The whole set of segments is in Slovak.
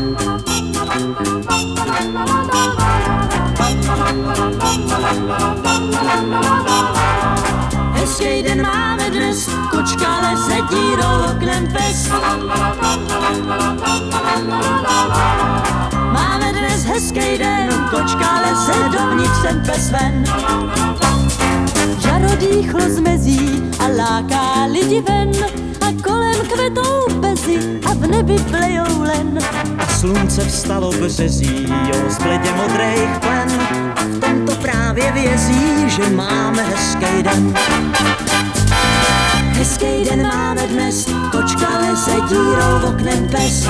Hezký den máme dnes, kočka leze dírou oknem pes. Máme dnes hezký den, kočka leze dovnitř, ten pes ven. Žarodýchlo zmezí a láká lidi ven, a kolem kvetou bezy a v nebi plejou len. A slunce vstalo březí, z bledě modrejch plen, a v tomto právě vězí, že máme hezký den. Hezký den máme dnes, kočka leze dírou oknem pes.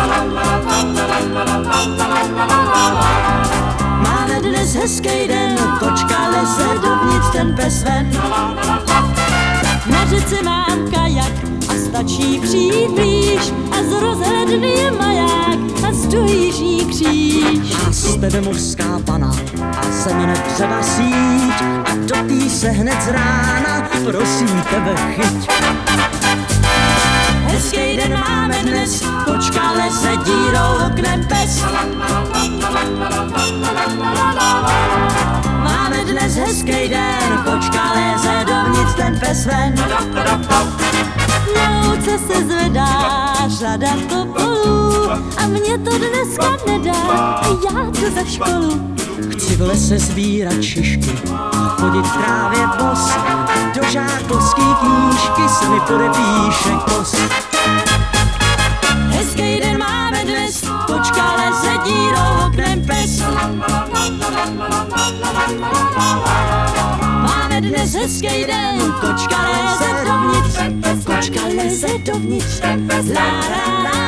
Máme dnes hezký den, kočka leze dovnitř, ten pes ven. Na řece mám kajak a stačí přijít blíž, a z rozhledny je maják a zduj jižní kříž. A z tebe mořská pana a ze mne třeba síť, a do tý se hned z rána prosím tebe chyť. Hezký den máme dnes, kočka leze dírou oknem pes. Máme dnes hezký den, kočka leze dovnitř, ten pes ven. Na louce se zvedá řada topolů a mě to dneska nedá, já jdu za školu. Chci v lese sbírat šišky a chodit v trávě bos, a do žákovský knížky se mi podepíše kos. Hezký den máme dnes, kočka leze dírou oknem pes. Máme dnes hezký den, kočka leze dovnitř, kočka leze dovnitř, la la la.